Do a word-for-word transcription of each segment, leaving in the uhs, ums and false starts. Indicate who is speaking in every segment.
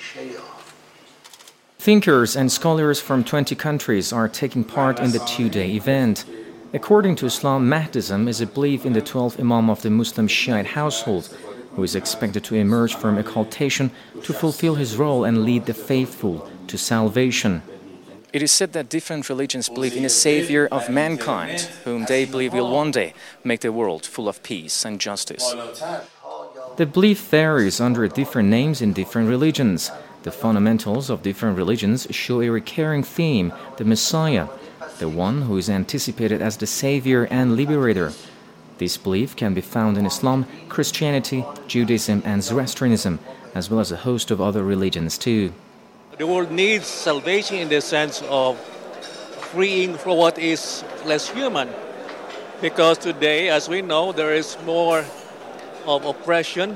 Speaker 1: Thinkers and scholars from twenty countries are taking part in the two-day event. According to Islam, Mahdism is a belief in the twelfth Imam of the Muslim Shiite household, who is expected to emerge from occultation to fulfill his role and lead the faithful to salvation. It is said that different religions believe in a savior of mankind, whom they believe will one day make the world full of peace and justice. The belief varies under different names in different religions. The fundamentals of different religions show a recurring theme, the Messiah, the one who is anticipated as the savior and liberator. This belief can be found in Islam, Christianity, Judaism, and Zoroastrianism, as well as a host of other religions too.
Speaker 2: The world needs salvation in the sense of freeing from what is less human. Because today, as we know, there is more of oppression.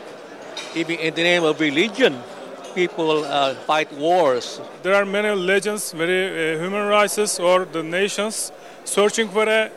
Speaker 2: Even in the name of religion, people uh, fight wars.
Speaker 3: There are many religions, very uh, human rights or the nations searching for a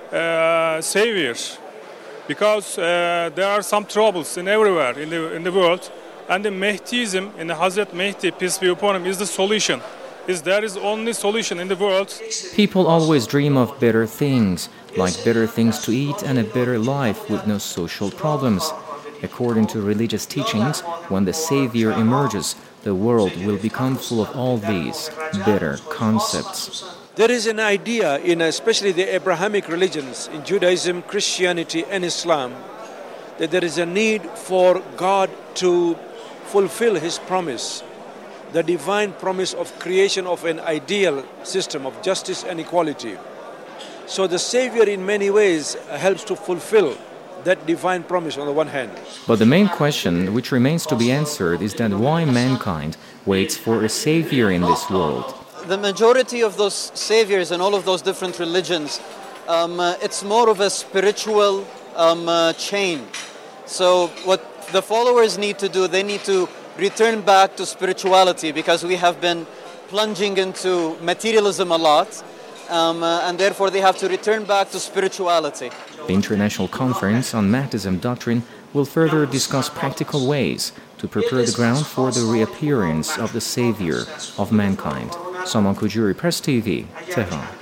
Speaker 3: uh, savior. Because uh, there are some troubles in everywhere in the, in the world. And the Mahdiism, in the Hazrat Mahdi, peace be upon him, is the solution. Is there is only solution in the world.
Speaker 1: People always dream of better things, like better things to eat and a better life with no social problems. According to religious teachings, when the Savior emerges, the world will become full of all these better concepts.
Speaker 4: There is an idea in especially the Abrahamic religions, in Judaism, Christianity, and Islam, that there is a need for God to fulfill His promise, the divine promise of creation of an ideal system of justice and equality. So the Savior in many ways helps to fulfill that divine promise on the one hand.
Speaker 1: But the main question which remains to be answered is that why mankind waits for a Savior in this world.
Speaker 5: The majority of those saviors in all of those different religions, um, uh, it's more of a spiritual um, uh, chain. So what the followers need to do, they need to return back to spirituality, because we have been plunging into materialism a lot, um, uh, and therefore they have to return back to spirituality.
Speaker 1: The International Conference on Mahdism Doctrine will further discuss practical ways to prepare the ground for the reappearance of the Savior of mankind. Saman Kujuri, Press T V, Tehran.